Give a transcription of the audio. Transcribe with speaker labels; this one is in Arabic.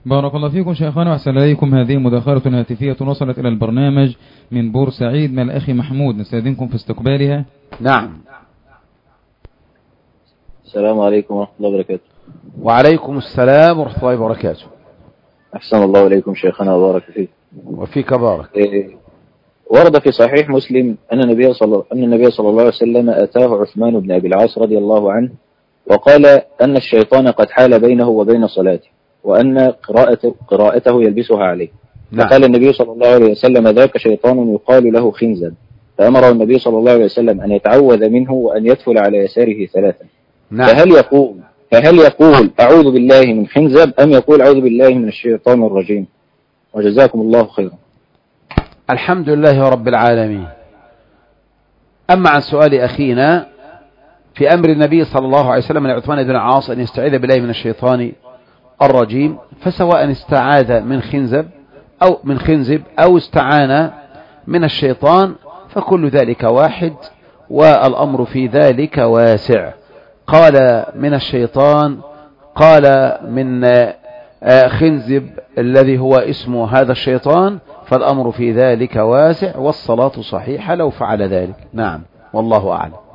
Speaker 1: بارك الله فيكم شيخنا وأحسن إليكم. هذه مداخلة هاتفية وصلت إلى البرنامج من بورسعيد من الأخ محمود، نستأذنكم في استقبالها.
Speaker 2: نعم.
Speaker 3: السلام عليكم ورحمة الله وبركاته.
Speaker 2: وعليكم السلام ورحمة الله وبركاته.
Speaker 3: أحسن الله إليكم شيخنا وبارك فيك.
Speaker 2: وفيك بارك.
Speaker 3: ورد في صحيح مسلم أن النبي صلى الله عليه وسلم أتاه عثمان بن أبي العاص رضي الله عنه وقال أن الشيطان قد حال بينه وبين صلاته وأن قراءته يلبسها عليه.
Speaker 2: نعم.
Speaker 3: فقال النبي صلى الله عليه وسلم ذاك شيطان يقال له خنزب، فأمره النبي صلى الله عليه وسلم أن يتعوذ منه وأن يدخل على يساره 3.
Speaker 2: نعم.
Speaker 3: فهل يقول أعوذ بالله من خنزب أم يقول أعوذ بالله من الشيطان الرجيم؟ وجزاكم الله خيرا.
Speaker 2: الحمد لله رب العالمين. أما عن سؤال أخينا في أمر النبي صلى الله عليه وسلم لعثمان بن العاص أن يستعيذ بالله من الشيطان الرجيم، فسواء استعاذ من خنزب أو استعان من الشيطان فكل ذلك واحد، والأمر في ذلك واسع. قال من الشيطان، قال من خنزب الذي هو اسم هذا الشيطان، فالأمر في ذلك واسع، والصلاة صحيحة لو فعل ذلك. نعم، والله أعلم.